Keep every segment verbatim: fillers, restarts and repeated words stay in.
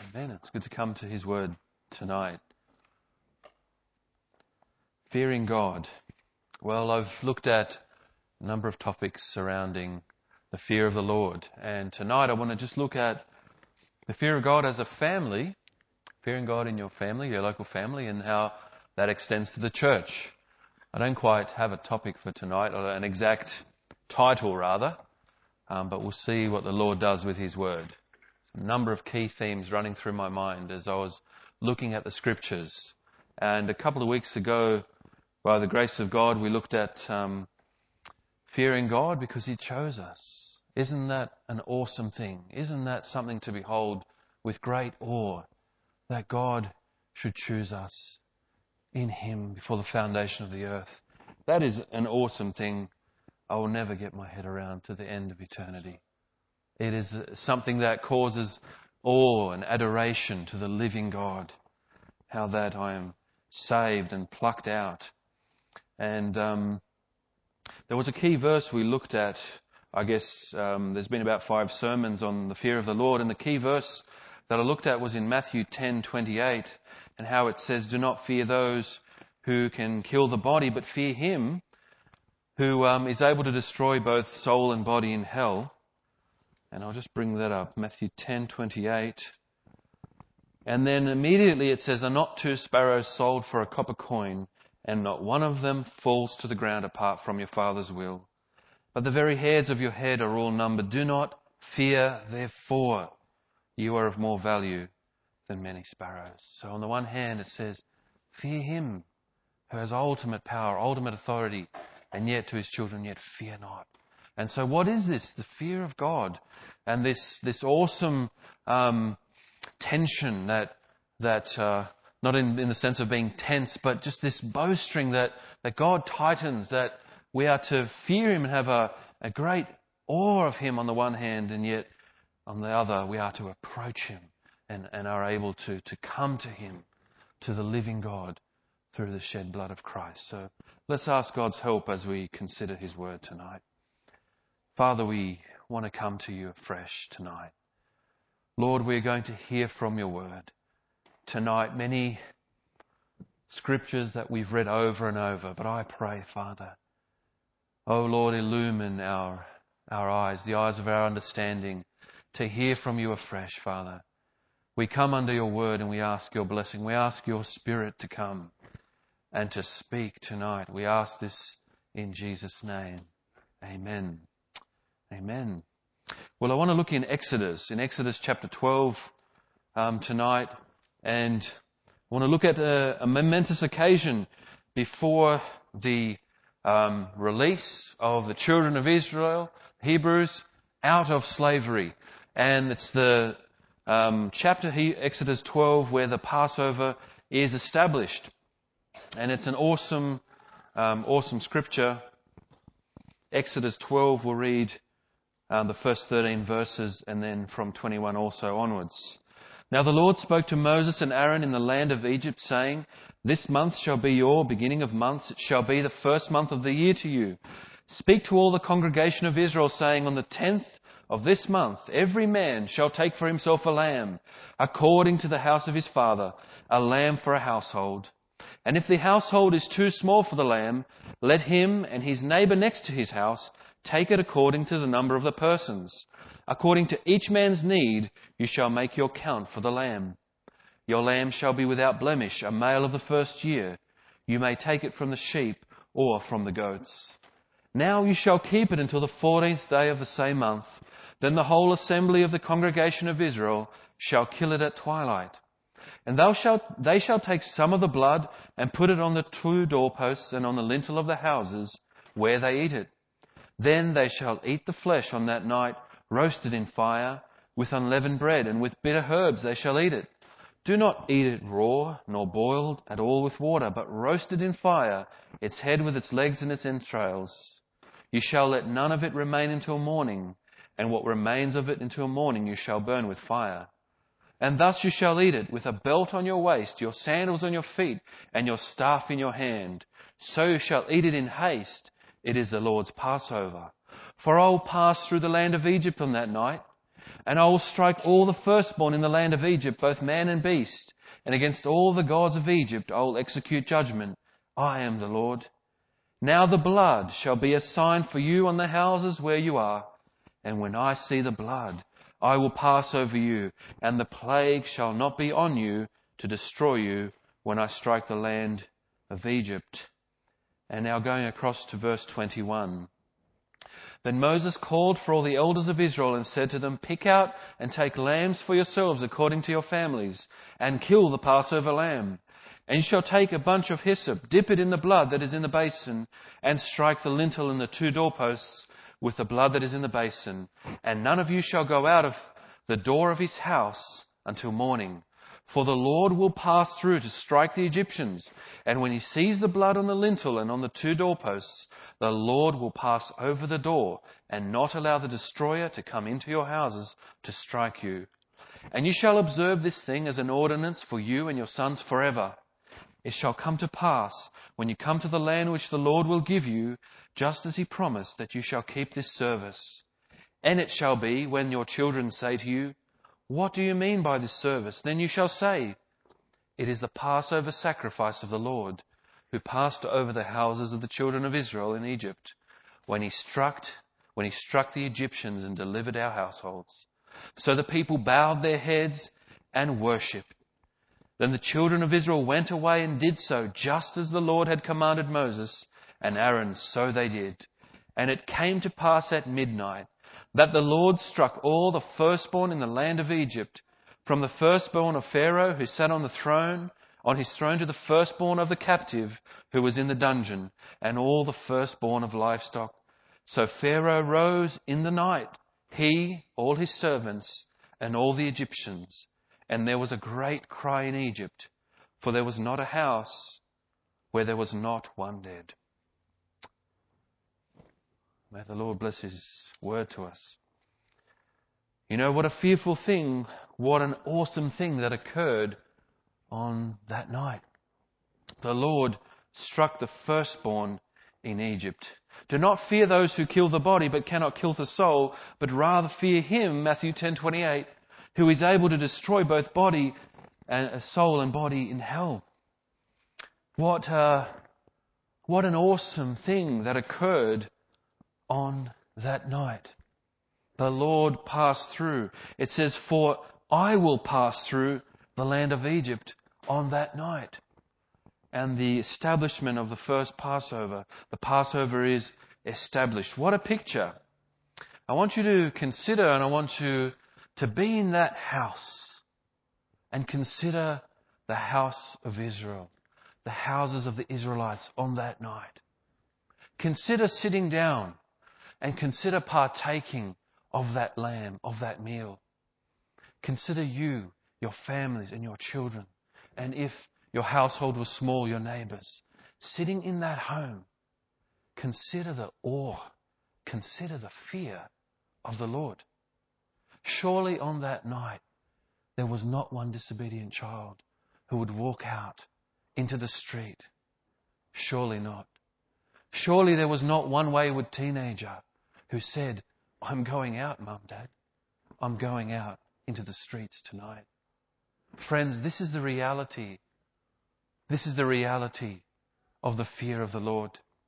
Amen. It's good to come to His Word tonight. Fearing God. Well, I've looked at a number of topics surrounding the fear of the Lord. And tonight I want to just look at the fear of God as a family, fearing God in your family, your local family, and how that extends to the church. I don't quite have a topic for tonight, or an exact title rather, um, but we'll see what the Lord does with His Word. A number of key themes running through my mind as I was looking at the Scriptures. And a couple of weeks ago, by the grace of God, we looked at um, fearing God because He chose us. Isn't that an awesome thing? Isn't that something to behold with great awe, that God should choose us in Him before the foundation of the earth? That is an awesome thing I will never get my head around to the end of eternity. It is something that causes awe and adoration to the living God. How that I am saved and plucked out. And um, there was a key verse we looked at. I guess um, there's been about five sermons on the fear of the Lord. And the key verse that I looked at was in Matthew ten twenty-eight. And how it says, "Do not fear those who can kill the body, but fear Him who um, is able to destroy both soul and body in hell." And I'll just bring that up. Matthew ten twenty-eight. And then immediately it says, "Are not two sparrows sold for a copper coin, and not one of them falls to the ground apart from your Father's will? But the very hairs of your head are all numbered. Do not fear, therefore. You are of more value than many sparrows." So on the one hand it says, fear Him who has ultimate power, ultimate authority, and yet to His children, yet fear not. And so what is this? The fear of God. And this this awesome um, tension that, that uh, not in, in the sense of being tense, but just this bowstring that, that God tightens, that we are to fear Him and have a, a great awe of Him on the one hand, and yet on the other we are to approach Him and, and are able to, to come to Him, to the living God, through the shed blood of Christ. So let's ask God's help as we consider His Word tonight. Father, we want to come to You afresh tonight. Lord, we're going to hear from Your Word tonight. Many scriptures that we've read over and over, but I pray, Father, oh Lord, illumine our, our eyes, the eyes of our understanding, to hear from You afresh, Father. We come under Your Word and we ask Your blessing. We ask Your Spirit to come and to speak tonight. We ask this in Jesus' name. Amen. Amen. Well, I want to look in Exodus, in Exodus chapter twelve um, tonight, and I want to look at a, a momentous occasion before the um, release of the children of Israel, Hebrews, out of slavery. And it's the um, chapter, Exodus twelve, where the Passover is established. And it's an awesome, um, awesome scripture. Exodus twelve, we'll read Um, the first thirteen verses, and then from twenty-one also onwards. "Now the Lord spoke to Moses and Aaron in the land of Egypt, saying, This month shall be your beginning of months. It shall be the first month of the year to you. Speak to all the congregation of Israel, saying, On the tenth of this month, every man shall take for himself a lamb, according to the house of his father, a lamb for a household. And if the household is too small for the lamb, let him and his neighbor next to his house take it according to the number of the persons. According to each man's need, you shall make your count for the lamb. Your lamb shall be without blemish, a male of the first year. You may take it from the sheep or from the goats. Now you shall keep it until the fourteenth day of the same month. Then the whole assembly of the congregation of Israel shall kill it at twilight. And thou shalt, they shall take some of the blood and put it on the two doorposts and on the lintel of the houses where they eat it. Then they shall eat the flesh on that night, roasted in fire, with unleavened bread, and with bitter herbs they shall eat it. Do not eat it raw, nor boiled at all with water, but roasted in fire, its head with its legs and its entrails. You shall let none of it remain until morning, and what remains of it until morning you shall burn with fire. And thus you shall eat it, with a belt on your waist, your sandals on your feet, and your staff in your hand. So you shall eat it in haste. It is the Lord's Passover. For I will pass through the land of Egypt on that night, And I will strike all the firstborn in the land of Egypt, both man and beast. And against all the gods of Egypt I will execute judgment. I am the Lord. Now the blood shall be a sign for you on the houses where you are. And when I see the blood, I will pass over you, and the plague shall not be on you to destroy you when I strike the land of Egypt. And now going across to verse twenty-one. Then Moses called for all the elders of Israel and said to them, pick out and take lambs for yourselves according to your families, and kill the Passover lamb. And you shall take a bunch of hyssop, dip it in the blood that is in the basin, and strike the lintel and the two doorposts with the blood that is in the basin. And none of you shall go out of the door of his house until morning. For the Lord will pass through to strike the Egyptians. And when he sees the blood on the lintel and on the two doorposts, the Lord will pass over the door and not allow the destroyer to come into your houses to strike you. And you shall observe this thing as an ordinance for you and your sons forever. It shall come to pass when you come to the land which the Lord will give you, just as he promised, that you shall keep this service. And it shall be when your children say to you, what do you mean by this service? Then you shall say, it is the Passover sacrifice of the Lord, who passed over the houses of the children of Israel in Egypt, when he struck, when he struck the Egyptians and delivered our households. So the people bowed their heads and worshipped. Then the children of Israel went away and did so, just as the Lord had commanded Moses and Aaron, so they did. And it came to pass at midnight that the Lord struck all the firstborn in the land of Egypt, from the firstborn of Pharaoh who sat on the throne, on his throne, to the firstborn of the captive who was in the dungeon, and all the firstborn of livestock. So Pharaoh rose in the night, he, all his servants, and all the Egyptians. And there was a great cry in Egypt, for there was not a house where there was not one dead. May the Lord bless his word to us. You know, what a fearful thing, what an awesome thing that occurred on that night. The Lord struck the firstborn in Egypt. Do not fear those who kill the body but cannot kill the soul, but rather fear him, Matthew ten twenty-eight, who is able to destroy both body and soul and body in hell. What uh, what an awesome thing that occurred on that night. The Lord passed through. It says, for I will pass through the land of Egypt on that night. And the establishment of the first Passover, the Passover is established. What a picture. I want you to consider, and I want you to be in that house and consider the house of Israel, the houses of the Israelites on that night. Consider sitting down and consider partaking of that lamb, of that meal. Consider you, your families and your children, and if your household was small, your neighbours, sitting in that home. Consider the awe, consider the fear of the Lord. Surely on that night, there was not one disobedient child who would walk out into the street. Surely not. Surely there was not one wayward teenager who said, I'm going out, Mum, Dad. I'm going out into the streets tonight. Friends, this is the reality. This is the reality of the fear of the Lord.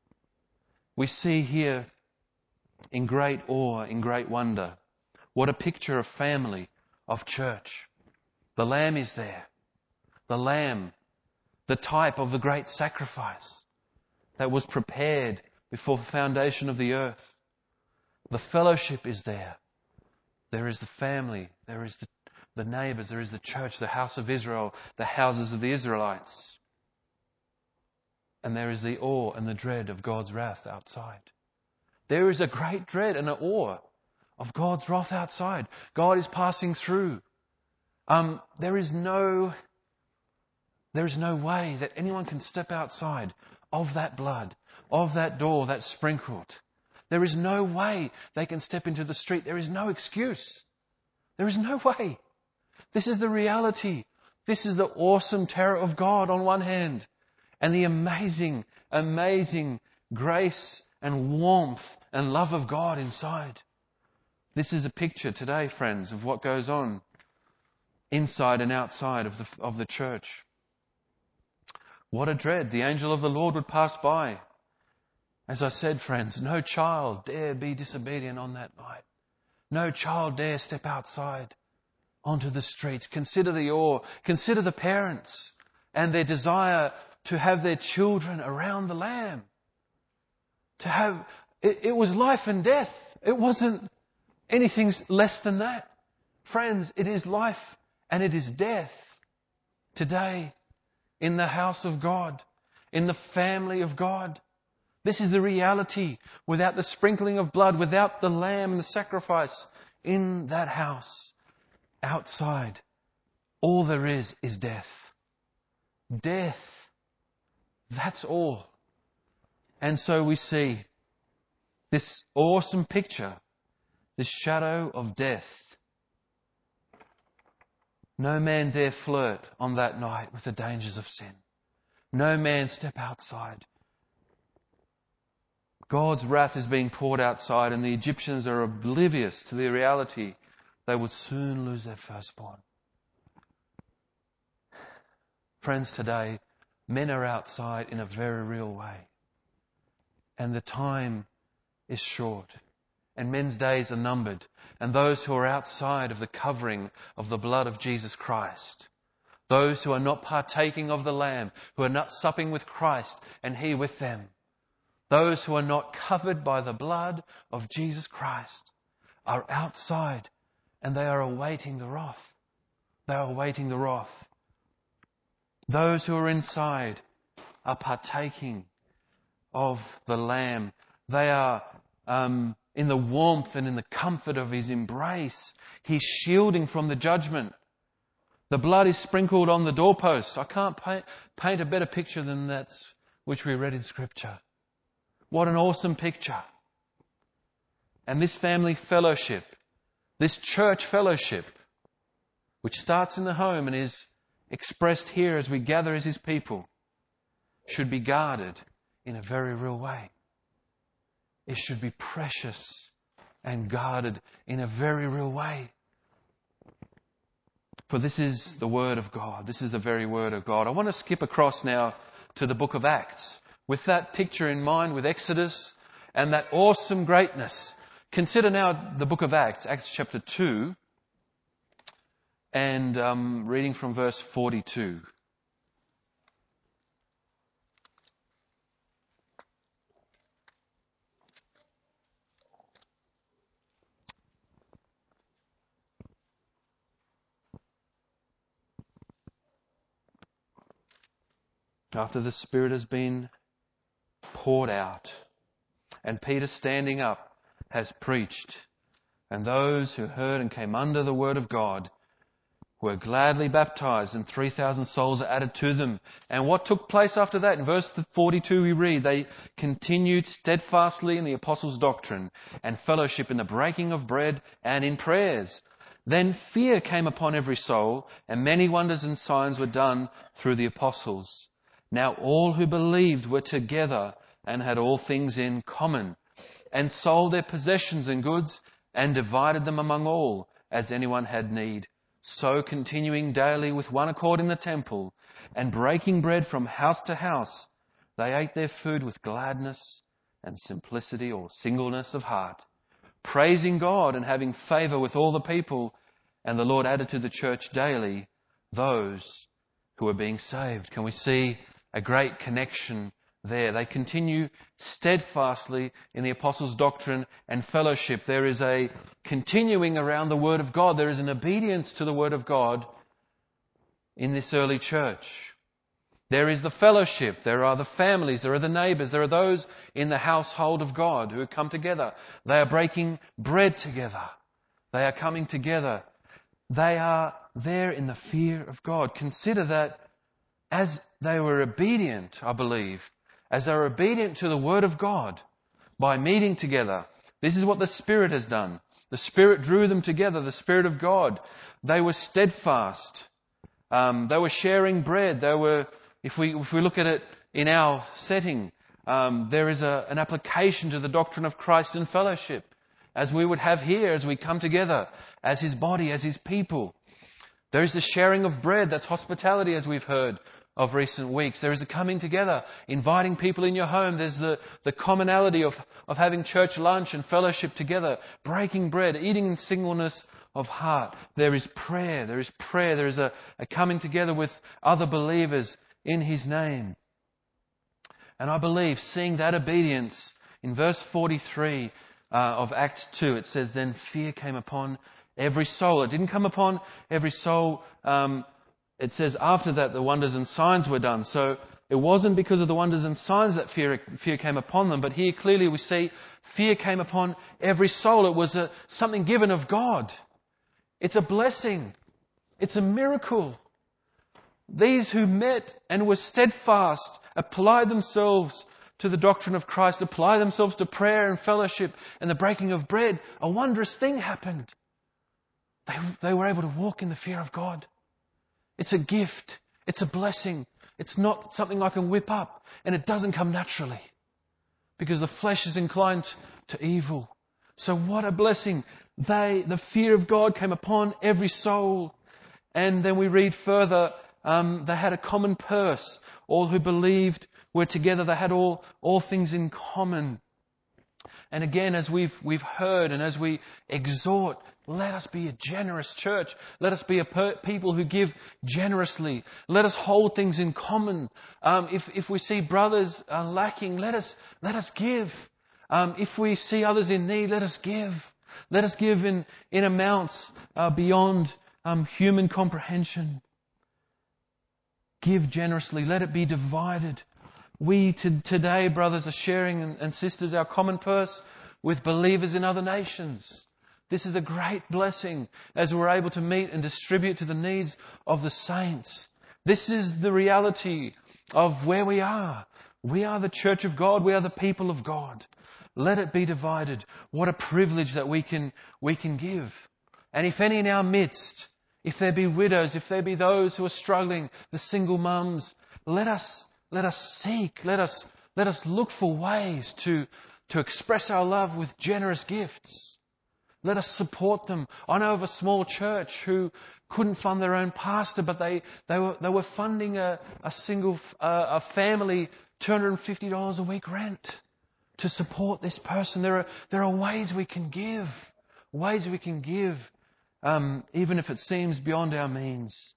We see here in great awe, in great wonder, what a picture of family, of church. The Lamb is there. The Lamb, the type of the great sacrifice that was prepared before the foundation of the earth. The fellowship is there. There is the family. There is the, the neighbours. There is the church, the house of Israel, the houses of the Israelites. And there is the awe and the dread of God's wrath outside. There is a great dread and an awe of God's wrath outside. God is passing through. Um, there is no, there is no way that anyone can step outside of that blood, of that door that's sprinkled. There is no way they can step into the street. There is no excuse. There is no way. This is the reality. This is the awesome terror of God on one hand, and the amazing, amazing grace and warmth and love of God inside. This is a picture today, friends, of what goes on inside and outside of the, of the church. What a dread. The angel of the Lord would pass by. As I said, friends, no child dare be disobedient on that night. No child dare step outside onto the streets. Consider the awe. Consider the parents and their desire to have their children around the Lamb. To have, it, it was life and death. It wasn't anything less than that. Friends, it is life and it is death today in the house of God, in the family of God. This is the reality. Without the sprinkling of blood, without the lamb and the sacrifice in that house, outside, all there is is death. Death. That's all. And so we see this awesome picture, this shadow of death. No man dare flirt on that night with the dangers of sin. No man step outside. God's wrath is being poured outside, and the Egyptians are oblivious to the reality they would soon lose their firstborn. Friends, today, men are outside in a very real way. And the time is short. And men's days are numbered. And those who are outside of the covering of the blood of Jesus Christ, those who are not partaking of the Lamb, who are not supping with Christ and He with them, those who are not covered by the blood of Jesus Christ are outside and they are awaiting the wrath. They are awaiting the wrath. Those who are inside are partaking of the Lamb. They are um, in the warmth and in the comfort of His embrace. He's shielding from the judgment. The blood is sprinkled on the doorposts. I can't paint, paint a better picture than that which we read in Scripture. What an awesome picture. And this family fellowship, this church fellowship, which starts in the home and is expressed here as we gather as His people, should be guarded in a very real way. It should be precious and guarded in a very real way. For this is the Word of God. This is the very Word of God. I want to skip across now to the book of Acts. With that picture in mind, with Exodus and that awesome greatness. Consider now the book of Acts, Acts chapter two, and um, reading from verse forty-two. After the Spirit has been poured out, and Peter standing up has preached, and those who heard and came under the word of God were gladly baptized, and three thousand souls are added to them. And what took place after that? In verse forty-two we read, they continued steadfastly in the apostles' doctrine and fellowship, in the breaking of bread and in prayers. Then fear came upon every soul, and many wonders and signs were done through the apostles. Now all who believed were together and had all things in common, and sold their possessions and goods and divided them among all, as anyone had need. So continuing daily with one accord in the temple, and breaking bread from house to house, they ate their food with gladness and simplicity or singleness of heart, praising God and having favour with all the people. And the Lord added to the church daily those who were being saved. Can we see a great connection there? They continue steadfastly in the apostles' doctrine and fellowship. There is a continuing around the Word of God. There is an obedience to the Word of God in this early church. There is the fellowship. There are the families. There are the neighbours. There are those in the household of God who come together. They are breaking bread together. They are coming together. They are there in the fear of God. Consider that as they were obedient, I believe, as they were obedient to the Word of God by meeting together, this is what the Spirit has done. The Spirit drew them together, the Spirit of God. They were steadfast. Um, they were sharing bread. They were, if we if we look at it in our setting, um, there is a, an application to the doctrine of Christ in fellowship. as we would have here, as we come together as His body, as His people. There is the sharing of bread, that's hospitality, as we've heard of recent weeks. There is a coming together, inviting people in your home. There's the, the commonality of, of having church lunch and fellowship together, breaking bread, eating in singleness of heart. There is prayer, there is prayer, there is a, a coming together with other believers in His name. And I believe, seeing that obedience, in verse forty-three uh, of Acts two, it says, then fear came upon every soul. It didn't come upon every soul. Um, it says after that the wonders and signs were done. So it wasn't because of the wonders and signs that fear, fear came upon them. But here clearly we see fear came upon every soul. It was a, something given of God. It's a blessing. It's a miracle. These who met and were steadfast, applied themselves to the doctrine of Christ, applied themselves to prayer and fellowship and the breaking of bread. A wondrous thing happened. They, they were able to walk in the fear of God. It's a gift. It's a blessing. It's not something I can whip up, and it doesn't come naturally because the flesh is inclined to evil. So what a blessing. They, the fear of God came upon every soul. And then we read further, um, they had a common purse. All who believed were together. They had all, all things in common. And again, as we've, we've heard and as we exhort, let us be a generous church. Let us be a per- people who give generously. Let us hold things in common. Um, if, if we see brothers uh, lacking, let us, let us give. Um, if we see others in need, let us give. Let us give in, in amounts uh, beyond um, human comprehension. Give generously. Let it be divided. We to, today, brothers, are sharing and, and sisters our common purse with believers in other nations. This is a great blessing as we're able to meet and distribute to the needs of the saints. This is the reality of where we are. We are the church of God. We are the people of God. Let it be divided. What a privilege that we can, we can give. And if any in our midst, if there be widows, if there be those who are struggling, the single mums, let us, let us seek, let us, let us look for ways to, to express our love with generous gifts. Let us support them. I know of a small church who couldn't fund their own pastor, but they, they were, they were funding a, a single, uh, a family two hundred fifty dollars a week rent to support this person. There are, there are ways we can give, ways we can give, um, even if it seems beyond our means.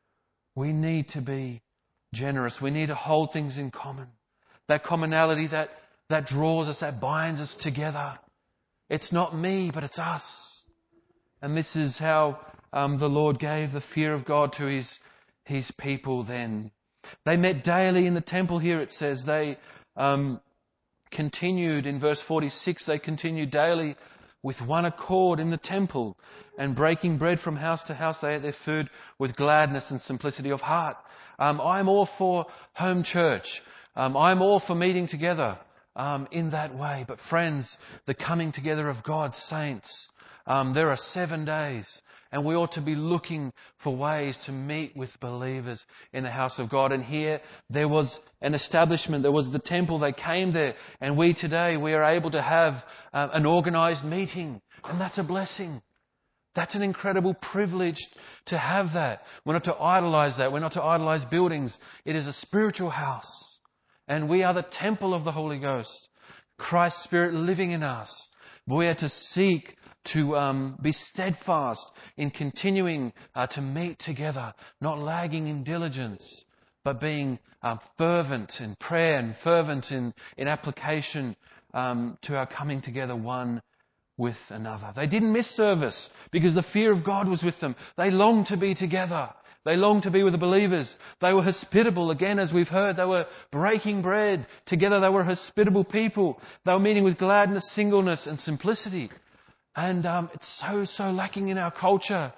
We need to be generous. We need to hold things in common. That commonality that, that draws us, that binds us together. It's not me, but it's us. And this is how um, the Lord gave the fear of God to His, His people then. They met daily in the temple here, it says. They um, continued in verse forty-six, they continued daily with one accord in the temple, and breaking bread from house to house, they ate their food with gladness and simplicity of heart. Um, I'm all for home church. Um, I'm all for meeting together um, in that way. But friends, the coming together of God's saints, um, there are seven days. And we ought to be looking for ways to meet with believers in the house of God. And here there was an establishment, there was the temple, they came there. And we today, we are able to have uh, an organized meeting. And that's a blessing. That's an incredible privilege to have that. We're not to idolize that. We're not to idolize buildings. It is a spiritual house. And we are the temple of the Holy Ghost. Christ's Spirit living in us. We are to seek to um, be steadfast in continuing uh, to meet together, not lagging in diligence, but being uh, fervent in prayer and fervent in, in application um, to our coming together one with another. They didn't miss service because the fear of God was with them. They longed to be together. They longed to be with the believers. They were hospitable. Again, as we've heard, they were breaking bread. Together they were hospitable people. They were meeting with gladness, singleness and simplicity. And um, it's so, so lacking in our culture.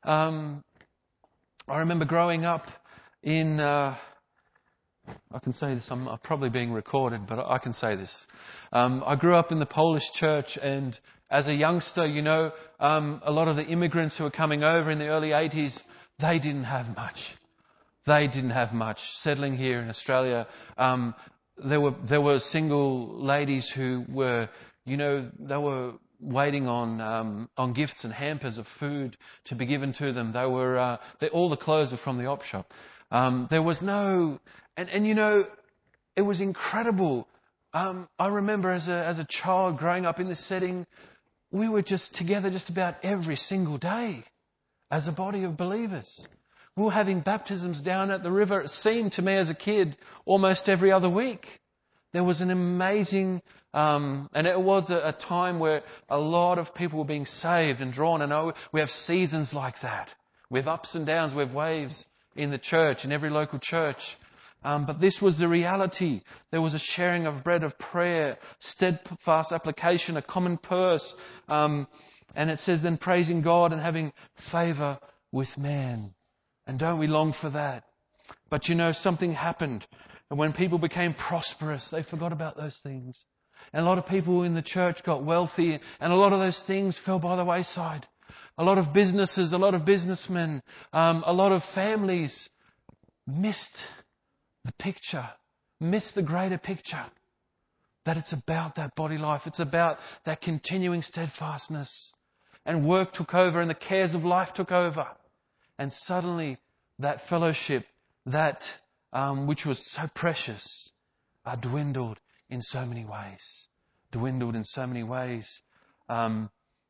Um, I remember growing up in... Uh, I can say this, I'm probably being recorded, but I can say this. Um, I grew up in the Polish church, and as a youngster, you know, um, a lot of the immigrants who were coming over in the early eighties, they didn't have much. They didn't have much. Settling here in Australia, um, there were there were single ladies who were, you know, they were waiting on um, on gifts and hampers of food to be given to them. They were uh, they, all the clothes were from the op shop. Um, there was no, and, and you know, it was incredible. Um, I remember as a as a child growing up in this setting, we were just together just about every single day as a body of believers. We were having baptisms down at the river. It seemed to me as a kid almost every other week. There was an amazing, um, and it was a, a time where a lot of people were being saved and drawn. And oh, we have seasons like that. We have ups and downs. We have waves in the church, in every local church. Um, but this was the reality. There was a sharing of bread of prayer, steadfast application, a common purse. Um, and it says then praising God and having favour with man. And don't we long for that? But you know, something happened. And when people became prosperous, they forgot about those things. And a lot of people in the church got wealthy, and a lot of those things fell by the wayside. A lot of businesses, a lot of businessmen, um, a lot of families missed the picture, missed the greater picture. That it's about that body life. It's about that continuing steadfastness. And work took over, and the cares of life took over. And suddenly that fellowship, that um, which was so precious, uh, dwindled in so many ways. Dwindled in so many ways. Um,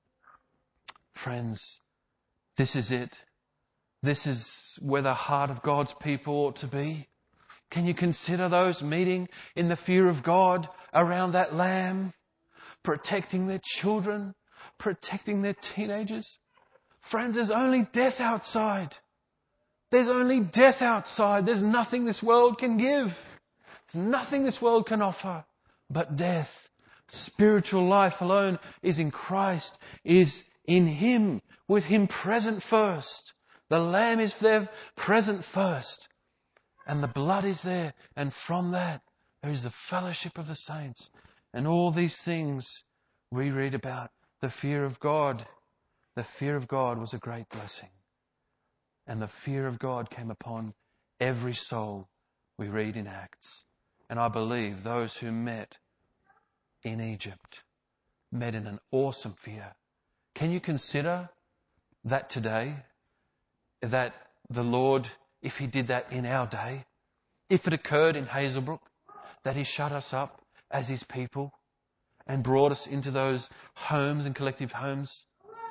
friends, this is it. This is where the heart of God's people ought to be. Can you consider those meeting in the fear of God around that lamb, protecting their children, protecting their teenagers? Friends, there's only death outside. There's only death outside. There's nothing this world can give. There's nothing this world can offer but death. Spiritual life alone is in Christ, is in Him, with Him present first. The Lamb is there present first. And the blood is there. And from that, there is the fellowship of the saints. And all these things we read about. The fear of God. The fear of God was a great blessing. And the fear of God came upon every soul, we read in Acts. And I believe those who met in Egypt met in an awesome fear. Can you consider that today? That the Lord, if He did that in our day, if it occurred in Hazelbrook, that He shut us up as His people and brought us into those homes and collective homes?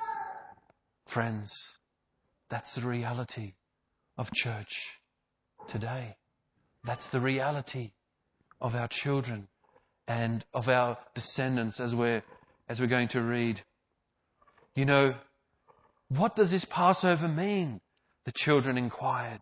Friends, that's the reality of church today. That's the reality of our children and of our descendants as we're, as we're going to read. You know, what does this Passover mean? The children inquired.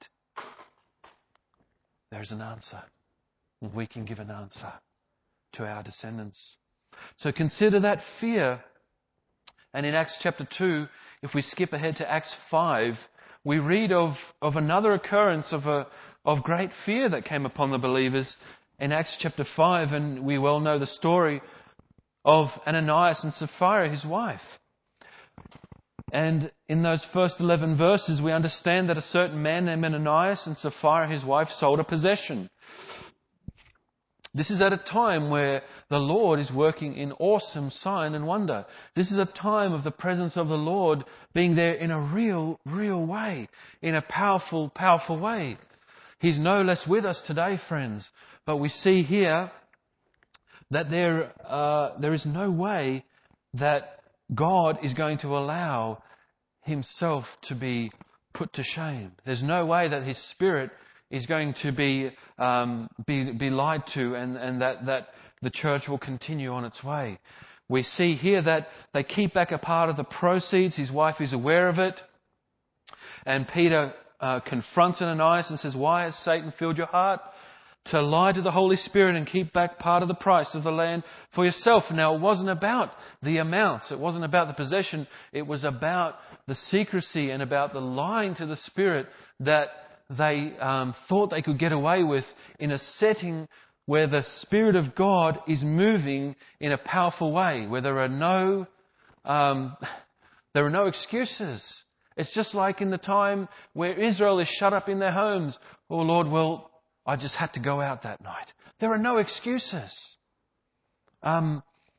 There's an answer. We can give an answer to our descendants. So consider that fear. And in Acts chapter two, if we skip ahead to Acts five, we read of, of another occurrence of a of great fear that came upon the believers in Acts chapter five, and we well know the story of Ananias and Sapphira, his wife. And in those first eleven verses, we understand that a certain man named Ananias and Sapphira, his wife, sold a possession. This is at a time where the Lord is working in awesome sign and wonder. This is a time of the presence of the Lord being there in a real, real way, in a powerful, powerful way. He's no less with us today, friends. But we see here that there, uh, there is no way that God is going to allow Himself to be put to shame. There's no way that His Spirit is going to be um, be, be lied to, and, and that, that the church will continue on its way. We see here that they keep back a part of the proceeds. His wife is aware of it. And Peter uh, confronts Ananias and says, "Why has Satan filled your heart to lie to the Holy Spirit and keep back part of the price of the land for yourself?" Now, it wasn't about the amounts. It wasn't about the possession. It was about the secrecy and about the lying to the Spirit that they um, thought they could get away with in a setting where the Spirit of God is moving in a powerful way, where there are no, um, there are no excuses. It's just like in the time where Israel is shut up in their homes. "Oh Lord, well, I just had to go out that night." There are no excuses. Um,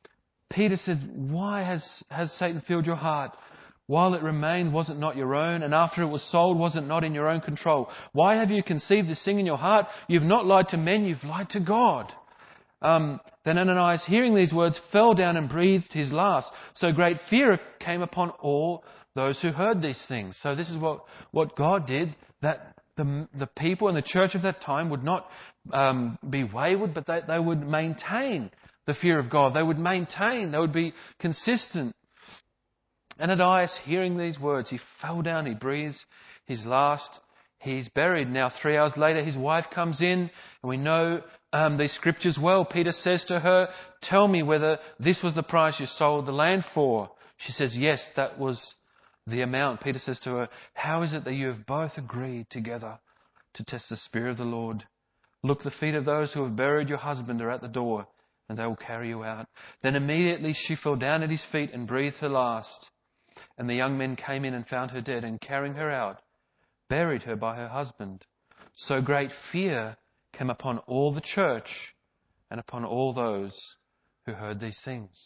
Peter said, why has, has Satan filled your heart? While it remained, was it not your own? And after it was sold, was it not in your own control? Why have you conceived this thing in your heart? You've not lied to men, you've lied to God. Um, then Ananias, hearing these words, fell down and breathed his last. So great fear came upon all those who heard these things. So this is what, what God did, that the, the people in the church of that time would not um, be wayward, but they, they would maintain the fear of God. They would maintain, they would be consistent. Ananias, hearing these words, he fell down, he breathes his last, he's buried. Now, three hours later, his wife comes in, and we know um, these scriptures well. Peter says to her, tell me whether this was the price you sold the land for. She says, yes, that was the amount. Peter says to her, how is it that you have both agreed together to test the Spirit of the Lord? Look, the feet of those who have buried your husband are at the door, and they will carry you out. Then immediately she fell down at his feet and breathed her last. And the young men came in and found her dead, and carrying her out, buried her by her husband. So great fear came upon all the church and upon all those who heard these things.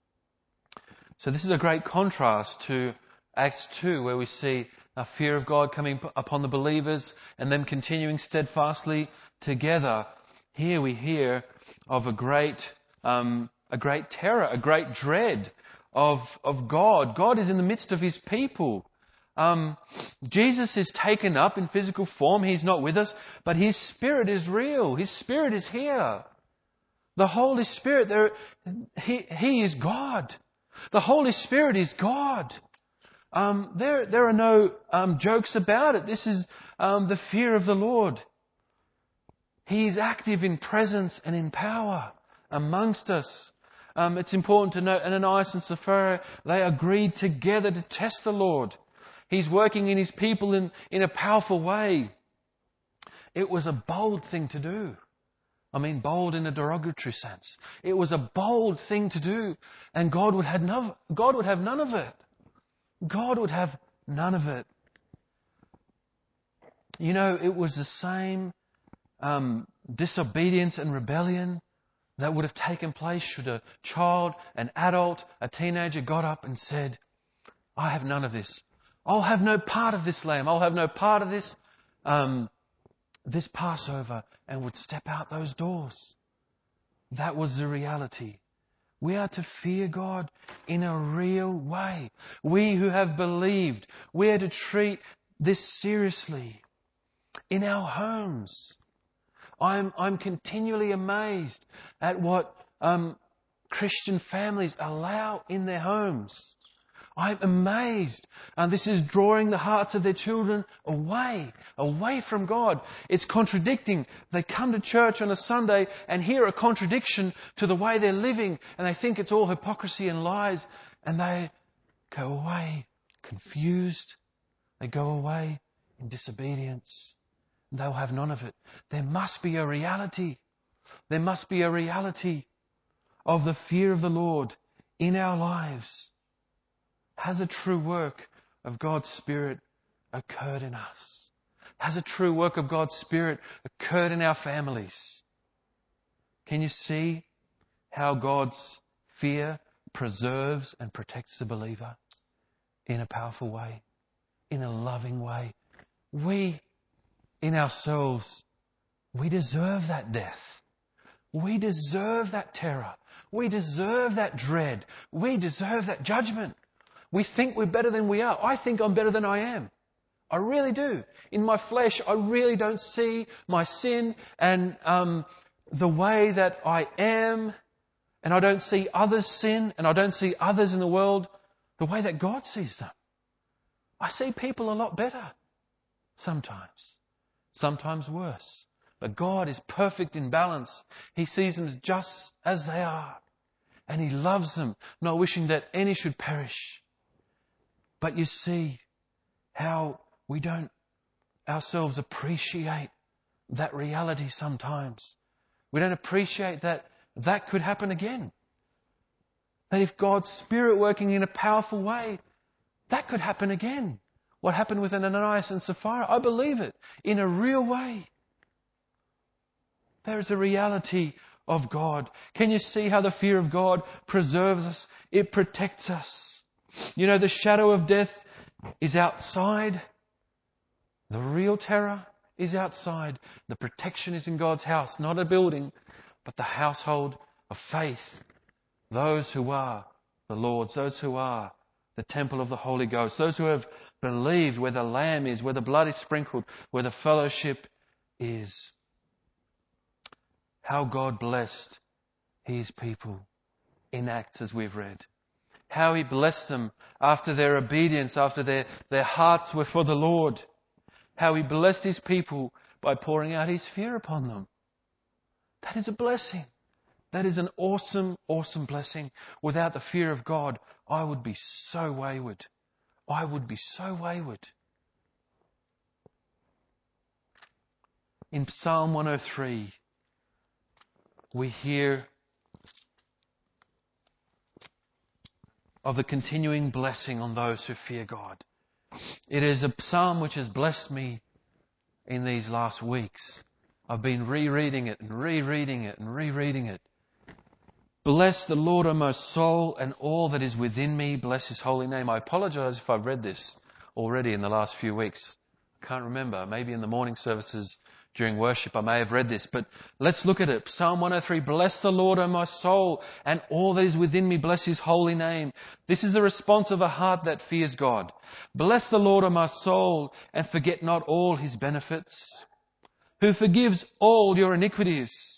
So this is a great contrast to Acts two, where we see a fear of God coming upon the believers and them continuing steadfastly together. Here we hear of a great, um, a great terror, a great dread of, of God. God is in the midst of His people. Um, Jesus is taken up in physical form. He's not with us, but His Spirit is real. His Spirit is here. The Holy Spirit, there, He, He is God. The Holy Spirit is God. Um, there, there are no um, jokes about it. This is um, the fear of the Lord. He is active in presence and in power amongst us. Um, it's important to note Ananias and Sapphira, they agreed together to test the Lord. He's working in His people in, in a powerful way. It was a bold thing to do. I mean, bold in a derogatory sense. It was a bold thing to do, and God would have none, God would have none of it. God would have none of it. You know, it was the same um, disobedience and rebellion that would have taken place should a child, an adult, a teenager got up and said, I have none of this. I'll have no part of this lamb. I'll have no part of this, um, this Passover, and would step out those doors. That was the reality. We are to fear God in a real way. We who have believed, we are to treat this seriously in our homes. I'm, I'm continually amazed at what um, Christian families allow in their homes. I'm amazed. And this is drawing the hearts of their children away, away from God. It's contradicting. They come to church on a Sunday and hear a contradiction to the way they're living, and they think it's all hypocrisy and lies, and they go away confused. They go away in disobedience. They'll have none of it. There must be a reality. There must be a reality of the fear of the Lord in our lives. Has a true work of God's Spirit occurred in us? Has a true work of God's Spirit occurred in our families? Can you see how God's fear preserves and protects the believer in a powerful way, in a loving way? We, in ourselves, we deserve that death. We deserve that terror. We deserve that dread. We deserve that judgment. We think we're better than we are. I think I'm better than I am. I really do. In my flesh, I really don't see my sin and um, the way that I am, and I don't see others' sin, and I don't see others in the world the way that God sees them. I see people a lot better sometimes, sometimes worse. But God is perfect in balance. He sees them just as they are, and He loves them, not wishing that any should perish. But you see how we don't ourselves appreciate that reality sometimes. We don't appreciate that that could happen again. That if God's Spirit working in a powerful way, that could happen again. What happened with Ananias and Sapphira, I believe it, in a real way. There is a reality of God. Can you see how the fear of God preserves us? It protects us. You know, the shadow of death is outside. The real terror is outside. The protection is in God's house, not a building, but the household of faith. Those who are the Lord's, those who are the temple of the Holy Ghost, those who have believed where the Lamb is, where the blood is sprinkled, where the fellowship is. How God blessed His people in Acts, as we've read. How He blessed them after their obedience, after their, their hearts were for the Lord. How He blessed His people by pouring out His fear upon them. That is a blessing. That is an awesome, awesome blessing. Without the fear of God, I would be so wayward. I would be so wayward. In Psalm one oh three, we hear of the continuing blessing on those who fear God. It is a psalm which has blessed me in these last weeks. I've been rereading it and rereading it and rereading it. Bless the Lord, O my soul, and all that is within me. Bless His holy name. I apologize if I've read this already in the last few weeks. I can't remember. Maybe in the morning services during worship I may have read this. But let's look at it. Psalm one oh three. Bless the Lord, O my soul, and all that is within me. Bless His holy name. This is the response of a heart that fears God. Bless the Lord, O my soul, and forget not all His benefits, who forgives all your iniquities.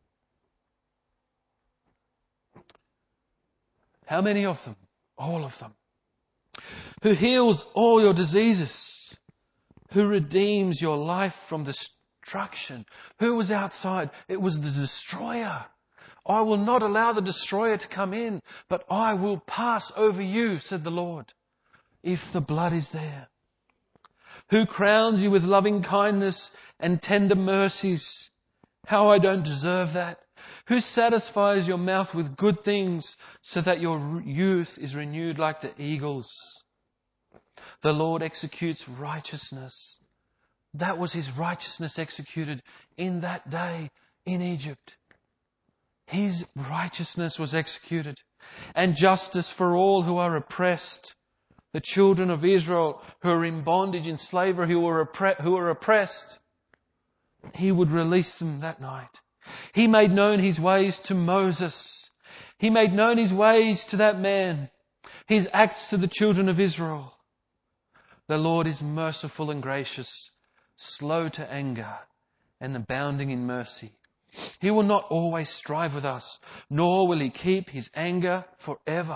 How many of them? All of them. Who heals all your diseases. Who redeems your life from destruction. Who was outside? It was the destroyer. I will not allow the destroyer to come in, but I will pass over you, said the Lord, if the blood is there. Who crowns you with loving kindness and tender mercies. How I don't deserve that. Who satisfies your mouth with good things so that your youth is renewed like the eagles. The Lord executes righteousness. That was His righteousness executed in that day in Egypt. His righteousness was executed. And justice for all who are oppressed. The children of Israel who are in bondage, in slavery, who are, oppre- who are oppressed. He would release them that night. He made known His ways to Moses. He made known His ways to that man. His acts to the children of Israel. The Lord is merciful and gracious, slow to anger, and abounding in mercy. He will not always strive with us, nor will He keep His anger forever.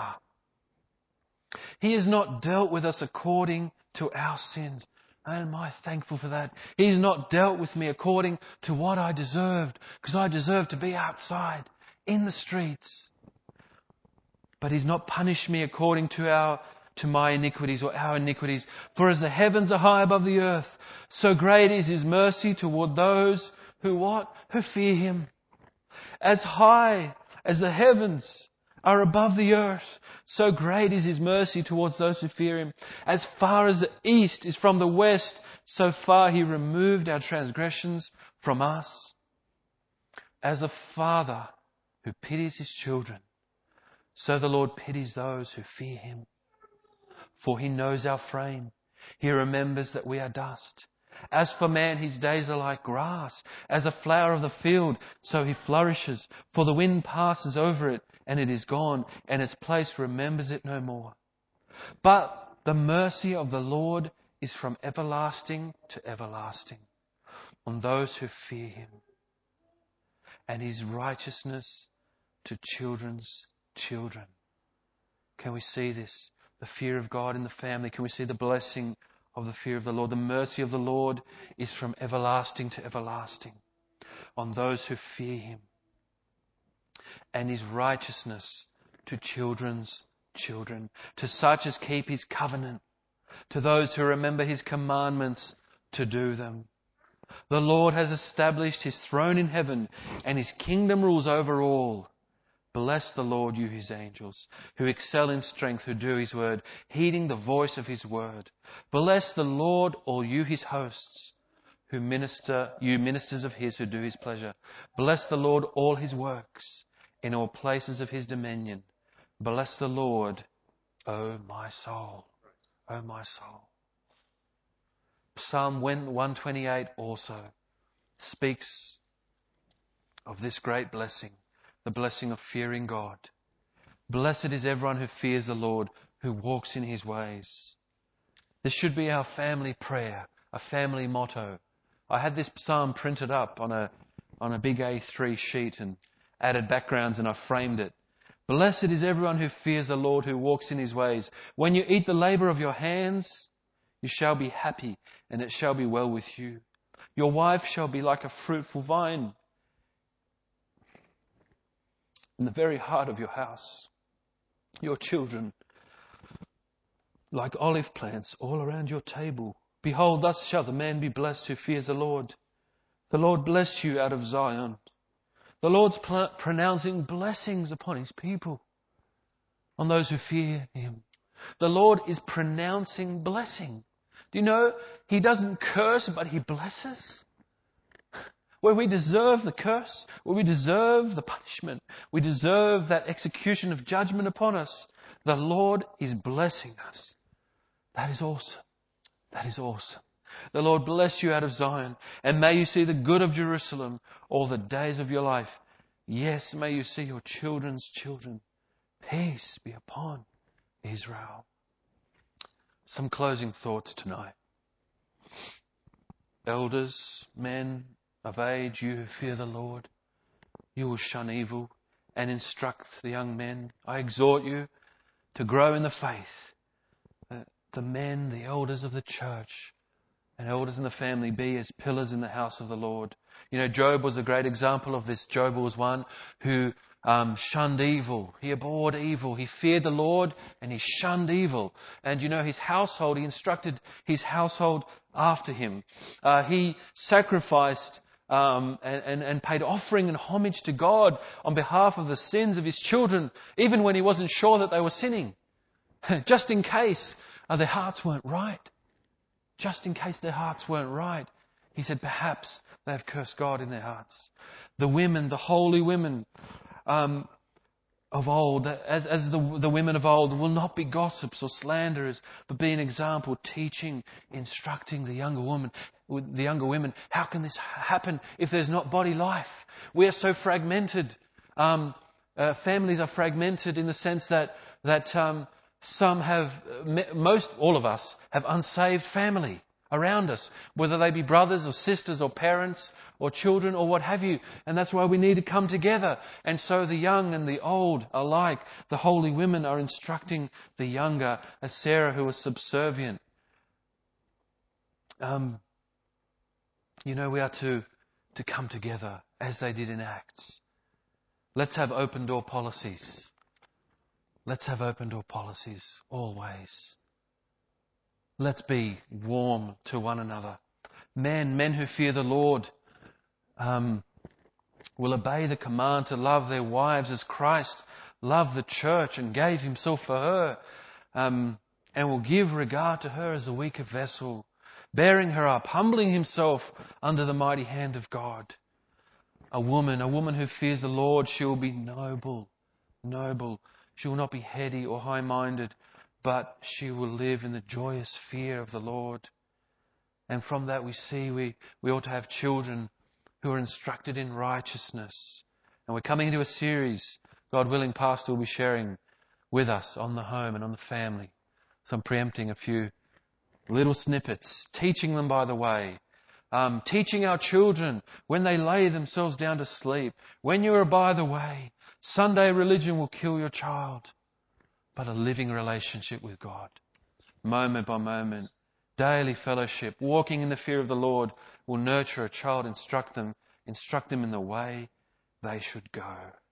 He has not dealt with us according to our sins. And am I thankful for that? He's not dealt with me according to what I deserved, because I deserved to be outside in the streets. But He's not punished me according to our to my iniquities or our iniquities. For as the heavens are high above the earth, so great is His mercy toward those who what? Who fear Him. As high as the heavens are above the earth, so great is His mercy towards those who fear Him. As far as the east is from the west, so far He removed our transgressions from us. As a father who pities his children, so the Lord pities those who fear Him. For He knows our frame. He remembers that we are dust. As for man, his days are like grass. As a flower of the field, so he flourishes. For the wind passes over it, and it is gone, and its place remembers it no more. But the mercy of the Lord is from everlasting to everlasting on those who fear Him, and His righteousness to children's children. Can we see this? The fear of God in the family. Can we see the blessing of the fear of the Lord? The mercy of the Lord is from everlasting to everlasting on those who fear Him, and His righteousness to children's children, to such as keep His covenant, to those who remember His commandments to do them. The Lord has established His throne in heaven, and His kingdom rules over all. Bless the Lord, you His angels, who excel in strength, who do His word, heeding the voice of His word. Bless the Lord, all you His hosts, who minister, you ministers of his who do his pleasure. Bless the Lord, all his works, in all places of his dominion. Bless the Lord, O my soul, O my soul. Psalm one twenty-eight also speaks of this great blessing, the blessing of fearing God. Blessed is everyone who fears the Lord, who walks in his ways. This should be our family prayer, a family motto. I had this psalm printed up on a on a big A three sheet and added backgrounds, and I framed it. Blessed is everyone who fears the Lord, who walks in his ways. When you eat the labor of your hands, you shall be happy, and it shall be well with you. Your wife shall be like a fruitful vine in the very heart of your house. Your children like olive plants all around your table. Behold, thus shall the man be blessed who fears the Lord. The Lord bless you out of Zion. The Lord's pl- pronouncing blessings upon his people, on those who fear him. The Lord is pronouncing blessing. Do you know, he doesn't curse, but he blesses? Where we deserve the curse, where we deserve the punishment, we deserve that execution of judgment upon us, the Lord is blessing us. That is awesome. That is awesome. The Lord bless you out of Zion, and may you see the good of Jerusalem all the days of your life. Yes, may you see your children's children. Peace be upon Israel. Some closing thoughts tonight. Elders, men of age, you who fear the Lord, you will shun evil and instruct the young men. I exhort you to grow in the faith. Uh, the men, the elders of the church, and elders in the family be as pillars in the house of the Lord. You know, Job was a great example of this. Job was one who um, shunned evil. He abhorred evil. He feared the Lord and he shunned evil. And you know, his household, he instructed his household after him. Uh, he sacrificed um, and, and, and paid offering and homage to God on behalf of the sins of his children, even when he wasn't sure that they were sinning. Just in case uh, their hearts weren't right. Just in case their hearts weren't right. He said, perhaps they have cursed God in their hearts. The women, the holy women um, of old, as, as the, the women of old, will not be gossips or slanderers, but be an example, teaching, instructing the younger woman, the younger women. How can this happen if there's not body life? We are so fragmented. Um, uh, families are fragmented in the sense that that um, some have, most, all of us, have unsaved family around us, whether they be brothers or sisters or parents or children or what have you. And that's why we need to come together. And so the young and the old alike, the holy women are instructing the younger, as Sarah, who was subservient. Um, you know, we are to, to come together as they did in Acts. Let's have open door policies. Let's have open door policies always. Let's be warm to one another. Men, men who fear the Lord, um, will obey the command to love their wives as Christ loved the church and gave himself for her, um, and will give regard to her as a weaker vessel, bearing her up, humbling himself under the mighty hand of God. A woman, a woman who fears the Lord, she will be noble, noble. She will not be heady or high-minded, but she will live in the joyous fear of the Lord. And from that we see we, we ought to have children who are instructed in righteousness. And we're coming into a series, God willing, Pastor will be sharing with us on the home and on the family. So I'm preempting a few little snippets, teaching them by the way. Um, teaching our children when they lay themselves down to sleep. When you are by the way, Sunday religion will kill your child. But a living relationship with God, moment by moment, daily fellowship, walking in the fear of the Lord will nurture a child, instruct them, instruct them in the way they should go.